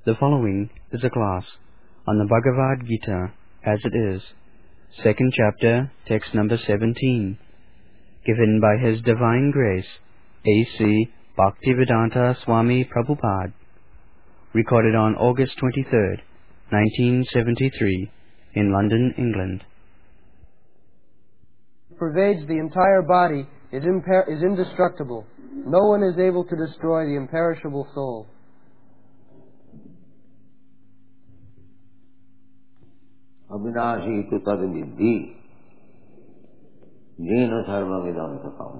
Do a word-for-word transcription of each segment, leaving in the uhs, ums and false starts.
The following is a class on the Bhagavad Gita as it is, second chapter, text number seventeen, given by His Divine Grace, A C Bhaktivedanta Swami Prabhupada, recorded on August twenty-third, nineteen seventy-three, in London, England. Pervades the entire body is, imper- is indestructible. No one is able to destroy the imperishable soul. अविनाशी तो तद विद्धि येन सर्वमिदं ततम्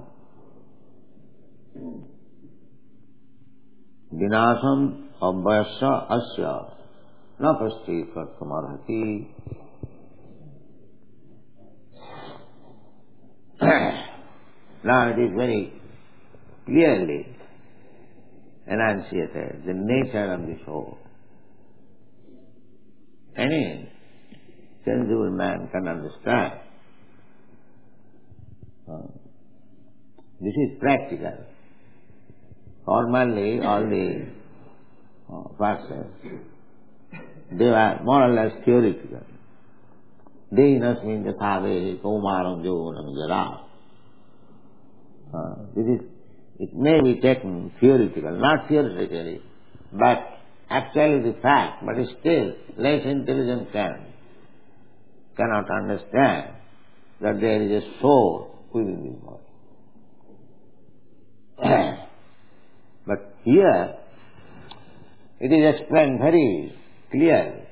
विनाशम अव्यस्य अस्य न कश्चित् कर्तुमर्हति. Now it is very clearly enunciated the nature of the soul. Any sensible man can understand. Uh, this is practical. Normally, all the uh, verses, they are more or less theoretical. Deinasmin yathave kaumaram yauvanam jara. This is, it may be taken theoretical, not theoretically, but actually the fact, but still less intelligent can cannot understand that there is a soul within the body. But here it is explained very clearly.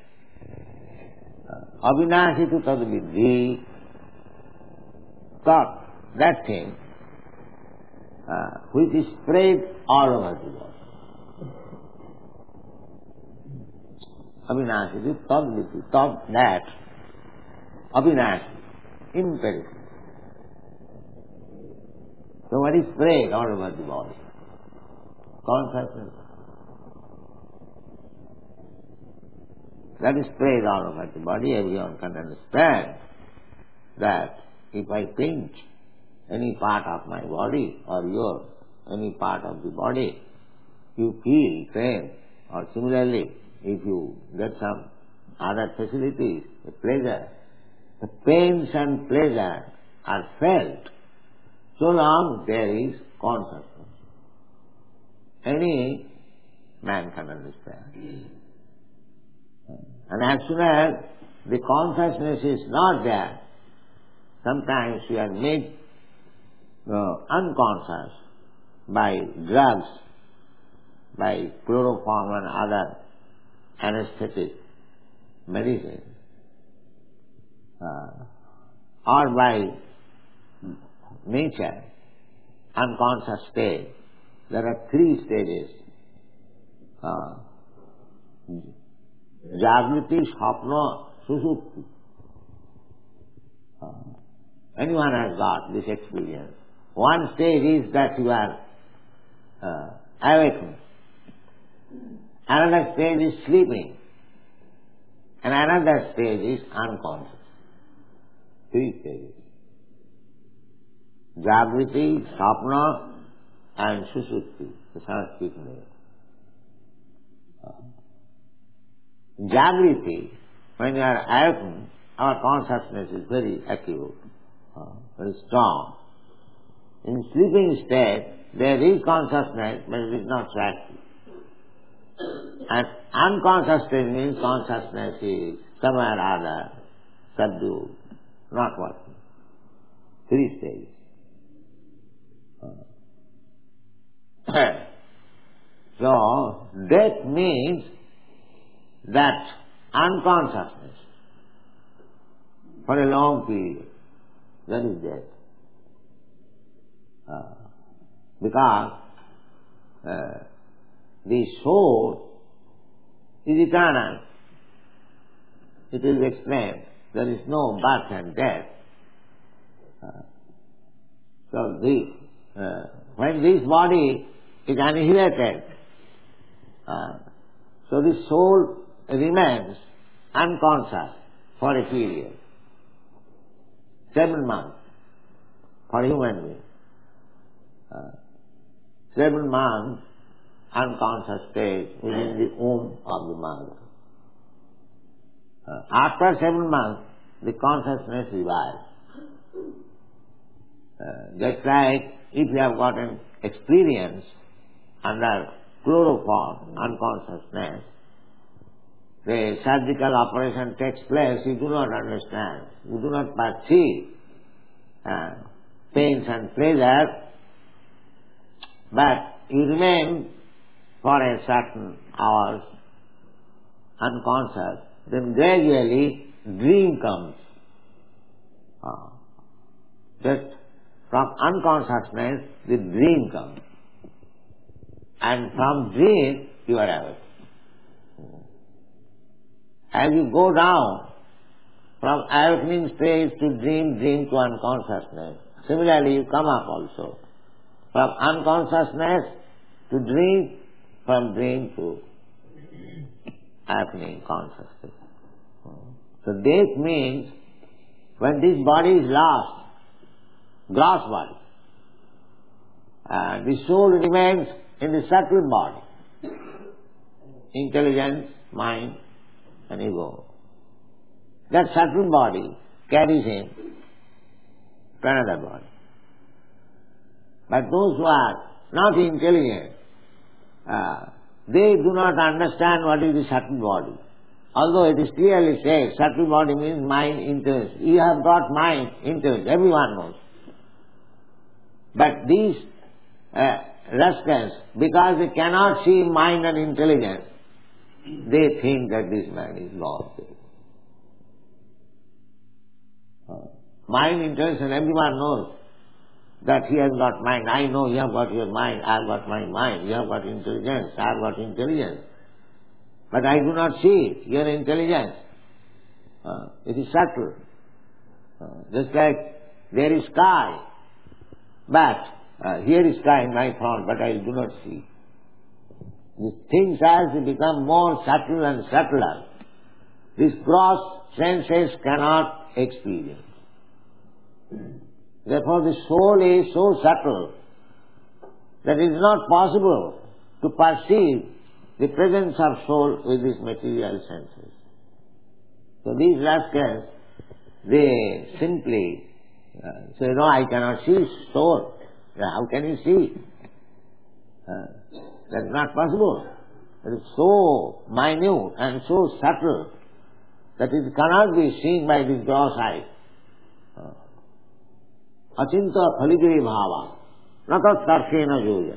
Avinashi tu tad viddhi, thought, that thing uh, which is spread all over the body. Avinashi tu tad viddhi, thought that Avinashi, imperishable. So what is spread all over the body? Consciousness. That is spread all over the body. Everyone can understand that if I pinch any part of my body or yours, any part of the body, you feel pain. Or similarly, if you get some other facilities, a pleasure, the pains and pleasure are felt so long there is consciousness. Any man can understand. And as soon as the consciousness is not there, sometimes we are made uh, unconscious by drugs, by chloroform and other anesthetic medicine. Uh, or by nature, unconscious state. There are three stages. Uh, Jagriti, Swapna, Susupti. Uh, anyone has got this experience. One stage is that you are uh, awakened. Another stage is sleeping. And another stage is unconscious. Three stages. Jagriti, Swapna and Susupti, the Sanskrit name. Jagriti, when you are awakened, our consciousness is very acute, uh, very strong. In sleeping state, there is consciousness, but it is not so active. And unconscious state means consciousness is somewhere or other subdued, not working. Three stages. So, death means that unconsciousness for a long period. That is death. Uh, because uh, the soul is eternal. It is explained. There is no birth and death. Uh, so the, uh, when this body is annihilated, uh, so the soul remains unconscious for a period. Seven months for human being. Uh, seven months unconscious state within the womb of the mother. Uh, after seven months, the consciousness revives. Uh, just like if you have got an experience under chloroform, unconsciousness, the surgical operation takes place, you do not understand, you do not perceive uh, pains and pleasure, but you remain for a certain hours unconscious. Then gradually dream comes. Uh, just from unconsciousness, the dream comes. And from dream, you are awake. As you go down from awakening stage to dream, dream to unconsciousness, similarly you come up also. From unconsciousness to dream, from dream to awakening consciousness. So this means when this body is lost, gross body, uh, the soul remains in the subtle body, intelligence, mind and ego. That subtle body carries him to another body. But those who are not intelligent, uh, they do not understand what is the subtle body. Although it is clearly said, subtle body means mind, intelligence. You have got mind, intelligence, everyone knows. But these uh, rascals, because they cannot see mind and intelligence, they think that this man is lost. Uh, mind, intelligence, and everyone knows that he has got mind. I know you have got your mind, I have got my mind. You have got intelligence, I have got intelligence. But I do not see your intelligence. Uh, it is subtle. Uh, just like there is sky, but uh, here is sky in my front, but I do not see. These things as they become more subtle and subtler, these gross senses cannot experience. Therefore the soul is so subtle that it is not possible to perceive the presence of soul with these material senses. So these rascals, they simply uh, say, no, I cannot see soul. How can you see? Uh, that's not possible. It is so minute and so subtle that it cannot be seen by this gross eye. Achinta phaligiri bhava, nata tarshena joya.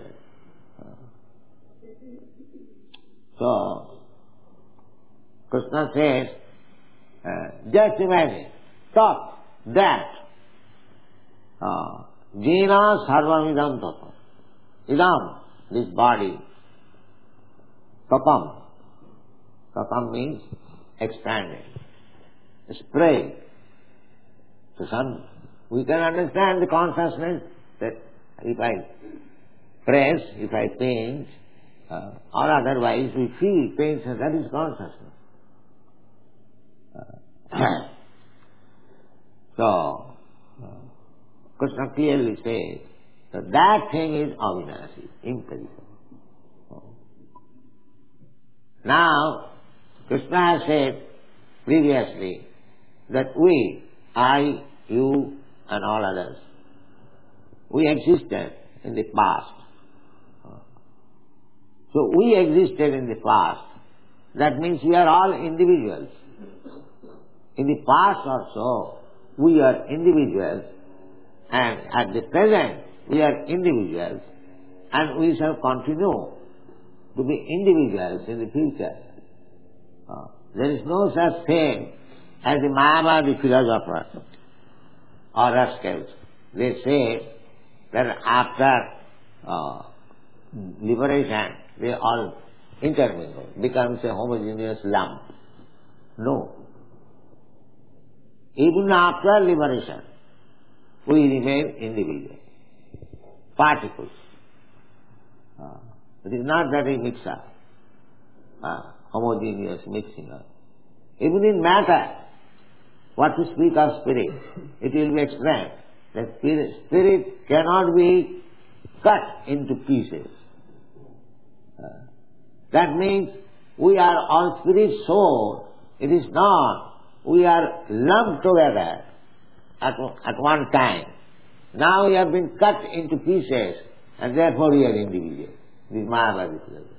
So, Krishna says, uh, just imagine, thought that uh, Jena sarvamidam tatam. Idam, this body, tatam. Tatam means expanded, spread. So some, we can understand the consciousness that if I press, if I pinch, uh, or otherwise we feel pain, so that is consciousness. Uh, so, uh, Krishna clearly says that that thing is avinasi, imperishable. Now, Krishna has said previously that we, I, you and all others, we existed in the past. So we existed in the past. That means we are all individuals. In the past also, we are individuals, and at the present, we are individuals, and we shall continue to be individuals in the future. Uh, there is no such thing as the Mayavadi philosophers or rascals. They say that after uh, liberation, they all intermingle, becomes a homogeneous lump. No. Even after liberation, we remain individuals, particles. Uh, it is not that we mix up, uh, homogeneous mixing up. Even in matter, what to speak of spirit, it will be explained that spirit, spirit cannot be cut into pieces. Uh, that means we are all spirit soul. It is not. We are lumped together at, at one time. Now we have been cut into pieces and therefore we are individual. This is Mayavadi philosophy.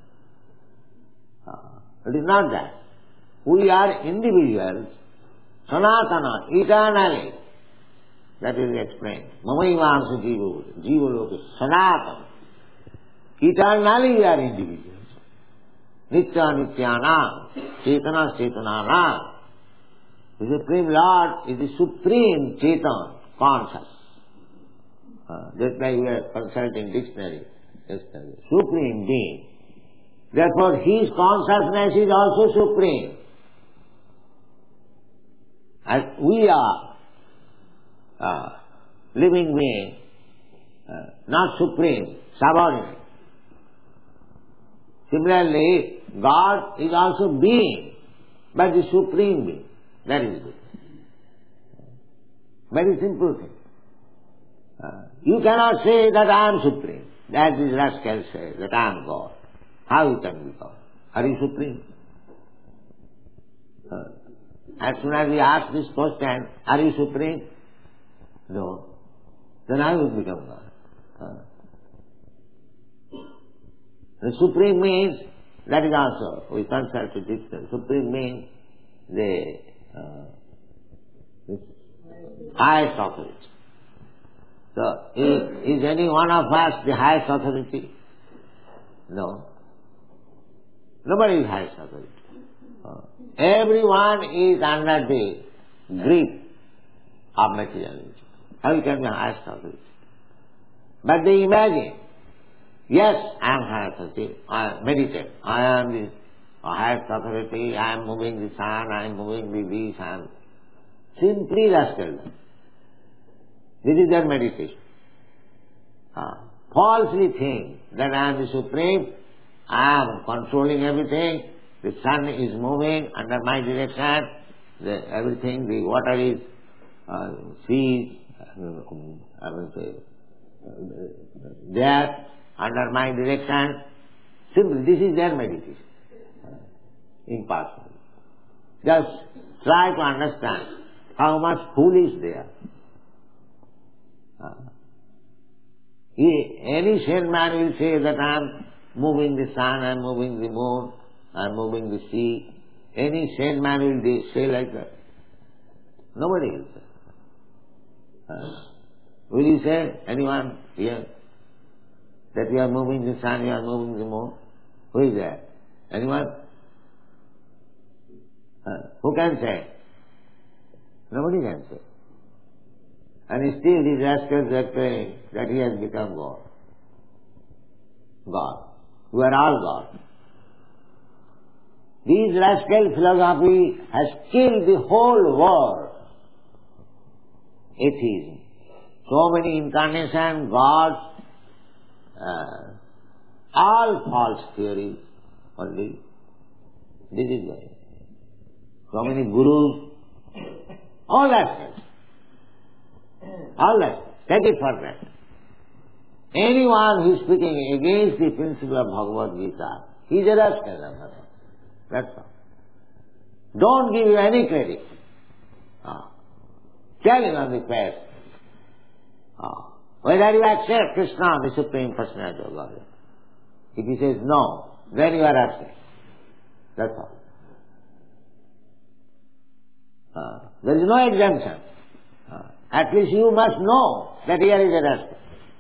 Uh, it is not that. We are individuals, sanatana, eternally. That will be explained. Mamaivansa jiva, jiva loka, sanatana. Eternally we are individuals. Nitya nityanam, chetana chetananam. The Supreme Lord is the supreme Chetan, conscious. Uh, just like we are consulting dictionary yesterday. Supreme being. Therefore his consciousness is also supreme. As we are uh, living being, uh, not supreme, subordinate. Similarly, God is also being, but the supreme being. That is good. Very simple thing. Uh, you cannot say that I am supreme. That is rascal says, that I am God. How you can be God? Are you supreme? Uh, as soon as we ask this question, are you supreme? No. Then I will become God. Uh, the supreme means, that is also, we consult a dictionary. Supreme means the uh, highest authority. So, is, is any one of us the highest authority? No. Nobody is highest authority. Uh, everyone is under the grip of materialism. How you can be highest authority? But they imagine, yes, I am highest authority. I meditate. I am the highest authority. I am moving the sun. I am moving the this. I am simply rascal. This is their meditation. Uh, falsely think that I am the supreme. I am controlling everything. The sun is moving under my direction. The, everything, the water is, uh, sea, uh, I will say, uh, there under my direction. Simply, this is their meditation. Uh, impossible. Just try to understand how much foolish they are. Uh, he, any sane man will say that I am moving the sun, I am moving the moon, I am moving the sea. Any sane man will say like that. Nobody will say. Uh, will you say, anyone here, that you are moving the sun, you are moving the moon? Who is there? Anyone? Uh, who can say? Nobody can say. And still these rascals are saying that he has become God. God. We are all God. This rascal philosophy has killed the whole world. Atheism. So many incarnations, gods, uh, all false theories only. This is why. So many gurus, all rascals. All that. Take it for granted. Anyone who is speaking against the principle of Bhagavad Gita, he is a rascal. That's all. Don't give you any credit. Ah. Tell him on the face. Ah. Whether you accept Krishna, the Supreme Personality of God. If he says no, then you are rascal. That's all. Ah. There is no exemption. Ah. At least you must know that here is a rascal.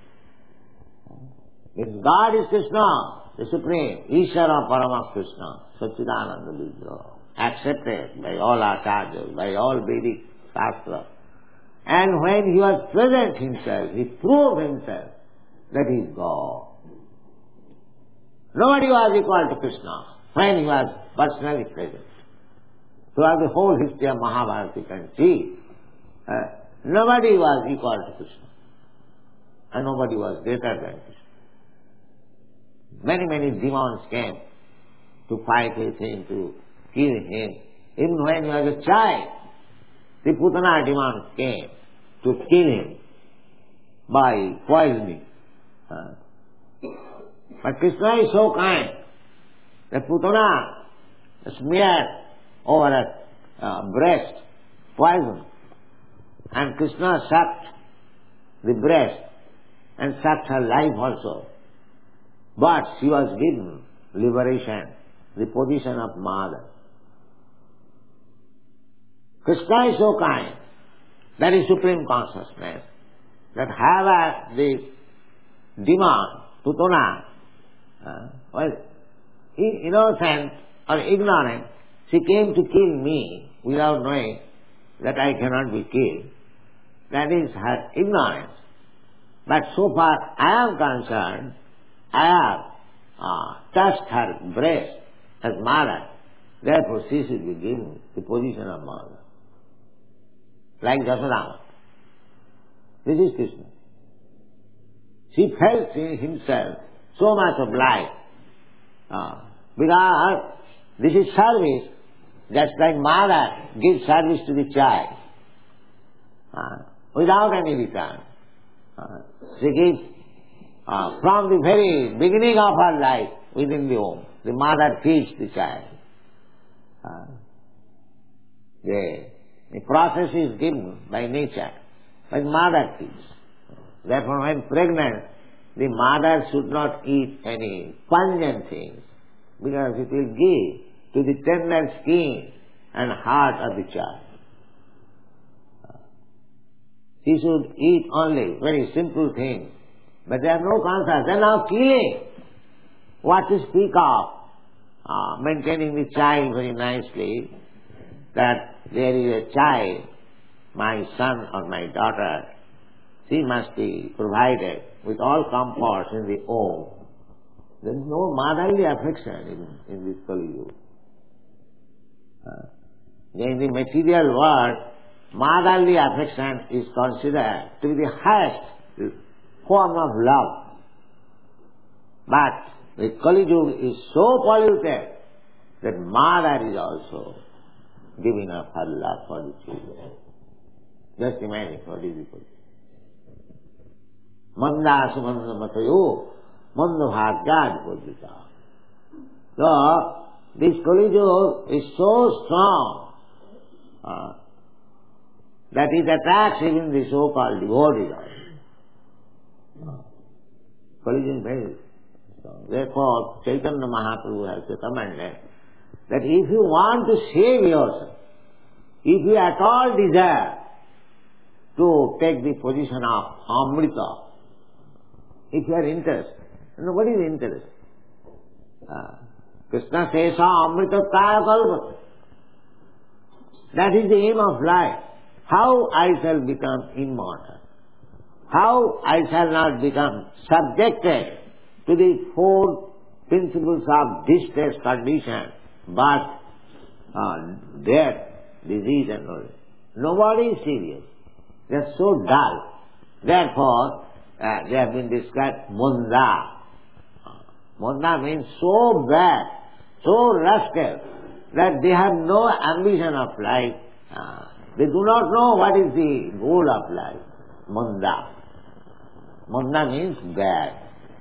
If God is Krishna, the Supreme, Ishvara Parama Krishna, Satchidananda Vigraha, accepted by all acharyas, by all Vedic Shastra. And when he was present himself, he proved himself that he is God. Nobody was equal to Krishna when he was personally present. Throughout the whole history of Mahabharata you can see, uh, nobody was equal to Krishna. And nobody was greater than Krishna. Many, many demons came to fight with him, to kill him. Even when he was a child, the Putana demons came to kill him by poisoning. Uh, But Krishna is so kind that Putana smeared over her uh, breast poison, and Krishna sucked the breast and sucked her life also. But she was given liberation, the position of mother. Krishna is so kind, that is supreme consciousness, that have this demon, Putana, uh, was innocent or ignorant. She came to kill me without knowing that I cannot be killed. That is her ignorance. But so far I am concerned, I have uh, touched her breast as mother. Therefore she should be given the position of mother. Like Jasodama. This is Krishna. She felt in himself so much of life. Uh, because this is service, just like mother gives service to the child. Uh, without any return. Uh, she gives uh, from the very beginning of her life within the womb. The mother feeds the child. Uh, the, the process is given by nature, but mother feeds. Therefore, when pregnant, the mother should not eat any pungent things, because it will give to the tender skin and heart of the child. She should eat only very simple things, but they have no conscience. They are now killing. What to speak of uh, maintaining the child very nicely, that there is a child, my son or my daughter, she must be provided with all comforts in the home. There is no motherly affection in, in this Kali Yuga. Uh, in the material world, motherly affection is considered to be the highest form of love. But the Kali Yuga is so polluted that mother is also giving up her love for the children. Just imagine what is it. Manda sumanda matayo, manda bhagyad bodhita. So, this Kali Yuga is so strong uh, that it attacks even the so-called devotees. Uh, Kali Yuga is very strong. Therefore, Chaitanya Mahaprabhu has recommended that if you want to save yourself, if you at all desire to take the position of Amrita, if you are interested, you know, what is interest? Uh, Krishna says, Amrita Kaya Kalpata. That is the aim of life. How I shall become immortal? How I shall not become subjected to the four principles of distress, condition, birth, uh, death, disease and all. Nobody is serious. They are so dull. Therefore, uh, they have been described munda. Munda means so bad, so rascal, that they have no ambition of life. Uh, they do not know what is the goal of life. Munda. Munda means bad.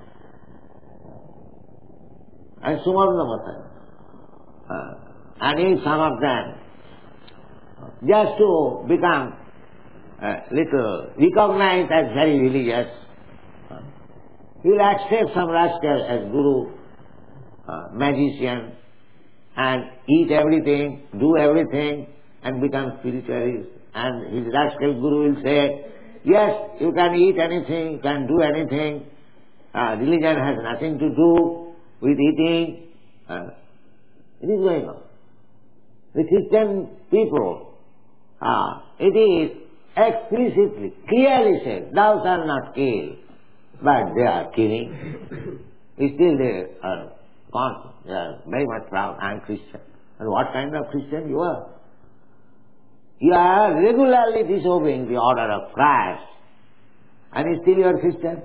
And Sumandamata. Uh, and if some of them, just to become uh, little recognized as very religious, uh, he will accept some rascal as guru, uh, magician, and eat everything, do everything, and become spiritualist. And his rascal guru will say, yes, you can eat anything, you can do anything, uh, religion has nothing to do with eating. Uh, it is going on. The Christian people, uh, it is explicitly, clearly said, thou shalt not kill. But they are killing. Still they are conscious. They are very much proud. I am Christian. And what kind of Christian you are? You are regularly disobeying the order of Christ. And still you are Christian.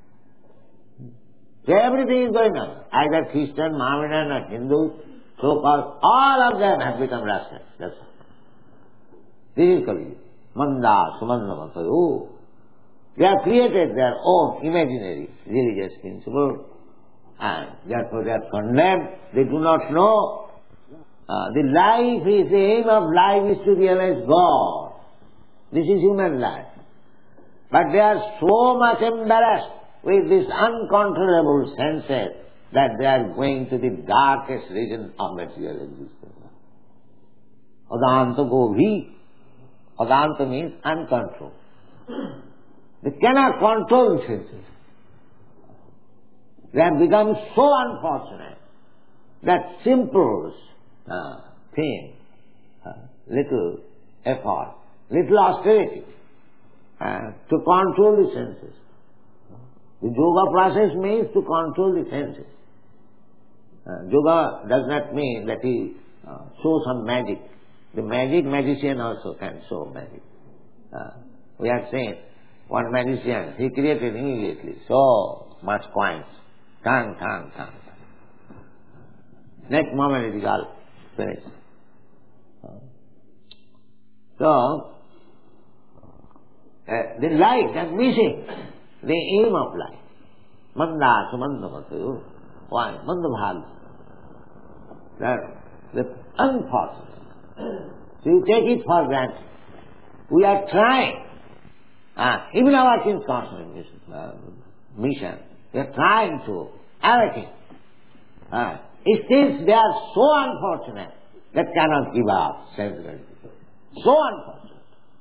So everything is going on. Either Christian, Mohammedan or Hindu, so-called, all of them have become rascals. That's all. This is Kali Yuga. Manda, Sumanda, Matayo. They have created their own imaginary religious principle, and therefore they are condemned. They do not know. Uh, the life is, the aim of life is to realize God. This is human life. But they are so much embarrassed with these uncontrollable senses that they are going to the darkest region of material existence. Adanta Govhi. Adanta means uncontrolled. They cannot control the senses. They have become so unfortunate that simple uh, thing, uh, little effort, little austerity uh, to control the senses. The yoga process means to control the senses. Uh, yoga does not mean that he uh, shows some magic. The magic magician also can show magic. Uh, we have seen one magician, he created immediately so much coins. Tang, tang, tang. Next moment it is all finished. So, uh, the light is missing, the aim of life. Manda sumanda matayu. Why? Manda bhag. That the unfortunate. So you take it for granted. We are trying. Ah, even our King's Consciousness uh, mission, we are trying to everything. Ah, still they are so unfortunate that cannot give up sense gratification. So unfortunate.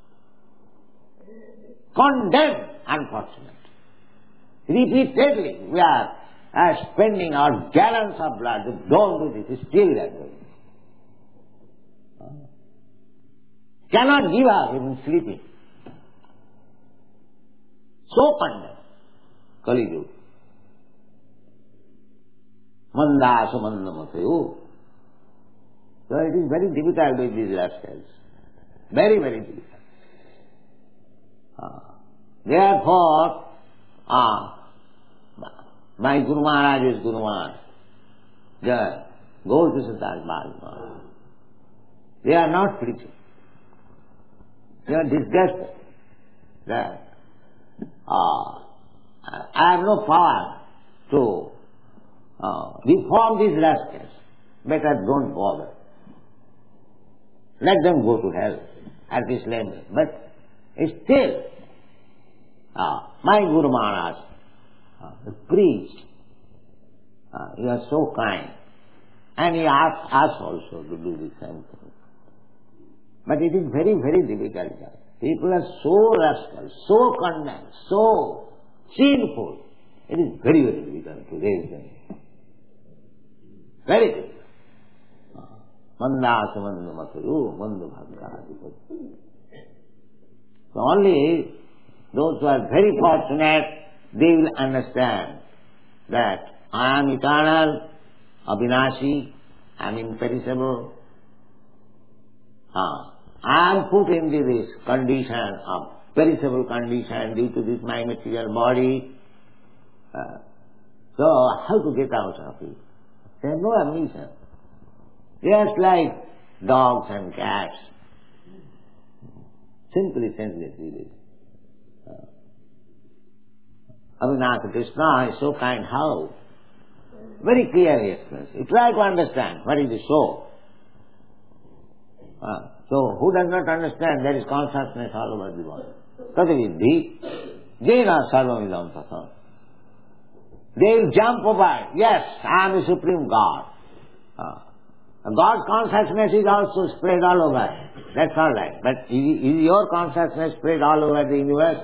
Condemned unfortunate. Repeatedly we are uh, spending our gallons of blood. Don't do this. Still they are doing it. Ah. Cannot give up even sleeping. So condemned. Kali Yuga. Manda sumanda matayu. So it is very difficult with these rascals. Very, very difficult. Uh, therefore, uh, my Guru Maharaj is Guru Maharaj. Yeah, go to Siddhartha Maharaj. They are not preaching. They are disgusted that uh, I have no power to uh, reform these rascals. Better don't bother. Let them go to hell at this level. But still, uh, my Guru Maharaj uh, preached. Uh, he was so kind. And he asked us also to do the same thing. But it is very, very difficult. People are so rascal, so condemned, so sinful. It is very, very difficult to raise them. Very difficult. Manda sumanda matayu, manda bhagavati. So only those who are very fortunate, they will understand that I am eternal, abhinashi, I am imperishable. Ah. I am put into this condition of perishable condition due to this my material body. Uh, so how to get out of it? There is no ambition. Just like dogs and cats. Simply senseless it is. Uh, Abhinata Krishna is so kind. How? Very clearly expressed. You try to understand what is the soul. Uh, So, who does not understand there is consciousness all over the body? Tatavidhi, jena sarvamidam tatha. They will jump over, yes, I am the Supreme God. Uh, God's consciousness is also spread all over. That's all right. But is, is your consciousness spread all over the universe?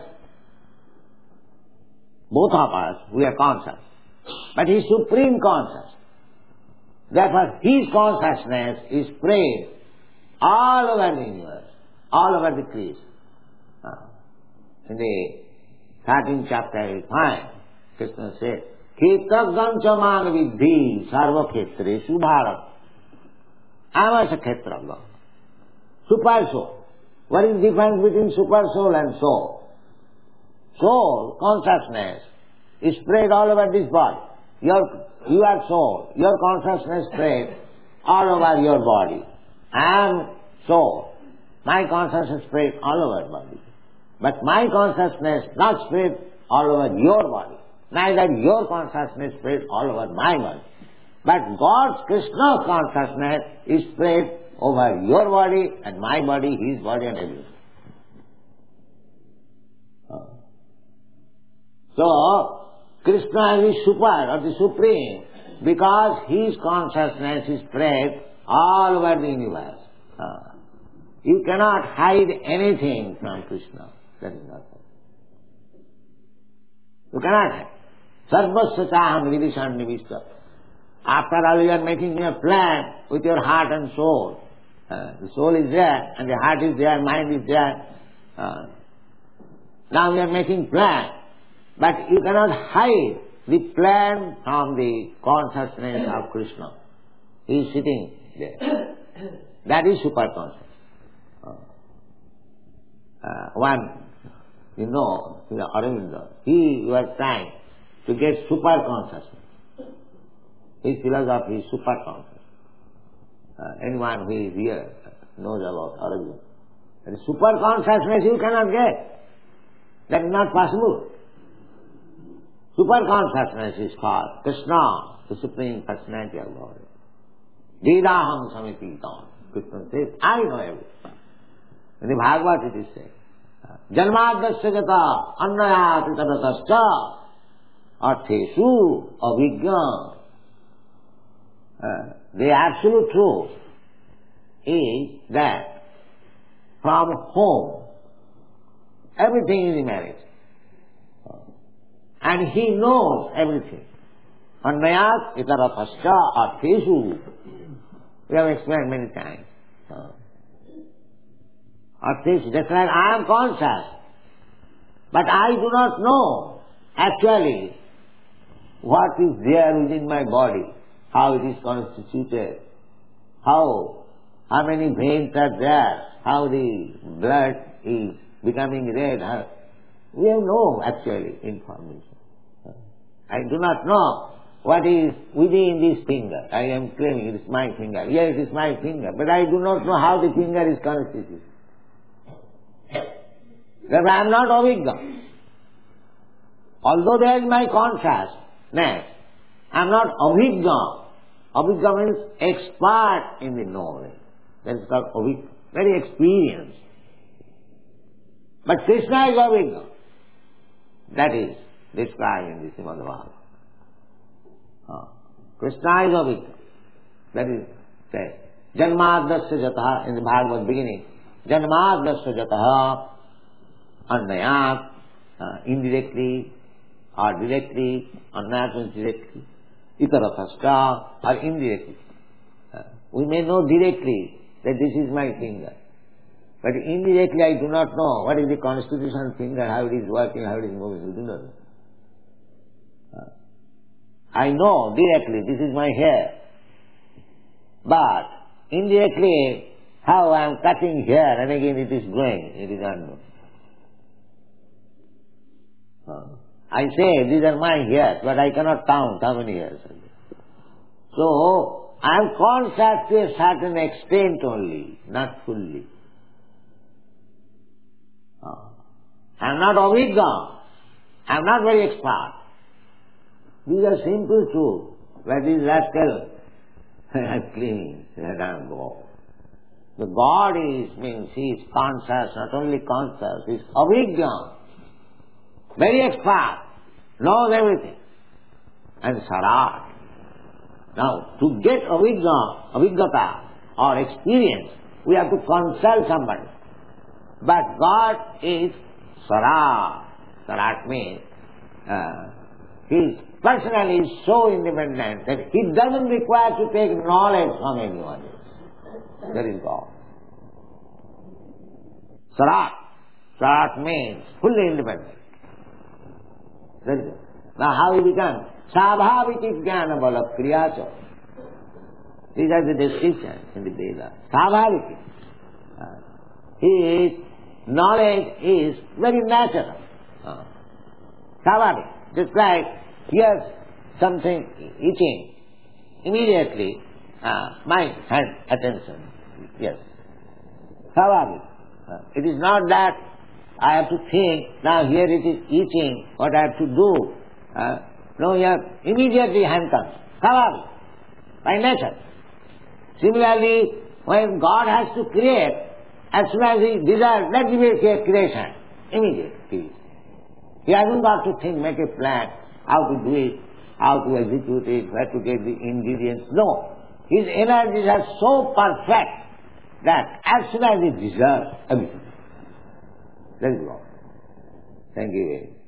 Both of us, we are conscious. But He is Supreme Conscious. Therefore, His consciousness is spread all over the universe, all over the creation. Uh, in the thirteenth chapter, we find Krishna said, Khetragam chamang vidhi sarva khetreshu bharat. I am as a khetraga. Super soul. What is the difference between super soul and soul? Soul, consciousness, is spread all over this body. Your, you are soul. Your consciousness spread all over your body. I am soul. My consciousness spread all over body. But my consciousness not spread all over your body. Neither your consciousness spread all over my body. But God's Krishna's consciousness is spread over your body and my body, his body and everything. So, Krishna is super or the supreme because his consciousness is spread all over the universe. Uh, you cannot hide anything from Krishna. That is not possible. You cannot hide. Sarvasya chaham nivishan nivishta. After all, you are making a plan with your heart and soul. Uh, the soul is there, and the heart is there, mind is there. Uh, now we are making plan. But you cannot hide the plan from the consciousness of Krishna. He is sitting there. That is superconscious. Uh, uh, one, you know, Aurobindo, he was trying to get superconsciousness. His philosophy is superconscious. Uh, anyone who is here knows about Aurobindo. And superconsciousness you cannot get. That is not possible. Superconsciousness is called Krishna, the Supreme Personality of God. Vedaham samipitam. Krishna says, I know everything. In the Bhagavad it is said, Janmadasya jata annayati tadatascha artheshu avijñā. Uh, the absolute truth is that from home everything is imagined. And he knows everything. Annayat itaratascha artheshu. We have explained many times. Artheshu, just like I am conscious. But I do not know actually what is there within my body, how it is constituted, how, how many veins are there, how the blood is becoming red. How, we have no actually information. I do not know what is within this finger. I am claiming it is my finger. Yes, it is my finger. But I do not know how the finger is constituted. Because I am not avijñā. Although there is my consciousness, I am not avijñā. Avijñā means expert in the knowledge. That is called avijñā. Very experienced. But Krishna is avijñā. That is described in the Srimad Bhagavatam. Uh, Krishna is avijñā. That is said. Janmadasya jataha, in the Bhagavad beginning. Janmadasya jataha annayat, uh, indirectly or directly, annayat means directly, itaratascha or indirectly. Uh, we may know directly that this is my finger. But indirectly I do not know what is the constitution of finger, how it is working, how it is moving. We do not know. Uh, I know directly this is my hair. But indirectly how I am cutting hair and again it is growing, it is unknown. Uh, I say these are my hairs, but I cannot count how many hairs are there. So I am conscious to a certain extent only, not fully. I am not avijñā. I am not very expert. These are simple truths. But this rascal has claimed that I am God. The God is, means he is conscious, not only conscious, he is avijñā. Very expert, knows everything. And sarat. Now, to get avijñā, avijñata, or experience, we have to consult somebody. But God is sarat. Sarat means uh, he is personally so independent that he doesn't require to take knowledge from anyone else. That is God. Sarat. Sarat means fully independent. That is it. Now how he becomes? Svabhaviti jnana bala kriyacha. These are the descriptions in the Vedas. Svabhaviti. Uh, he is, knowledge is very natural. Uh, Svabhaviti. Just like hears something itching, immediately uh, mind has attention. Yes. Svabhaviti. Uh, it is not that I have to think, now here it is itching, what I have to do. Uh, no, you are immediately hand comes, covered by nature. Similarly, when God has to create, as soon as He desires, let me make a creation, immediately. He hasn't got to think, make a plan, how to do it, how to execute it, where to get the ingredients. No. His energies are so perfect that as soon as He desires, everything. That is all. Thank you very much.